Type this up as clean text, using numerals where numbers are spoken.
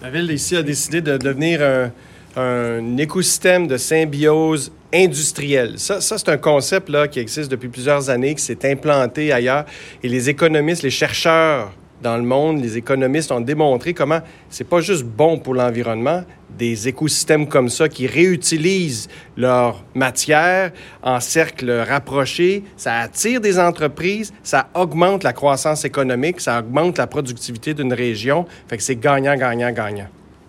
La ville ici a décidé de devenir un écosystème de symbiose industrielle. Ça c'est un concept là, qui existe depuis plusieurs années, qui s'est implanté ailleurs. Et les économistes, les chercheurs dans le monde, les économistes ont démontré comment c'est pas juste bon pour l'environnement, des écosystèmes comme ça qui réutilisent leur matière en cercles rapprochés, ça attire des entreprises, ça augmente la croissance économique, ça augmente la productivité d'une région. Fait que c'est gagnant, gagnant, gagnant.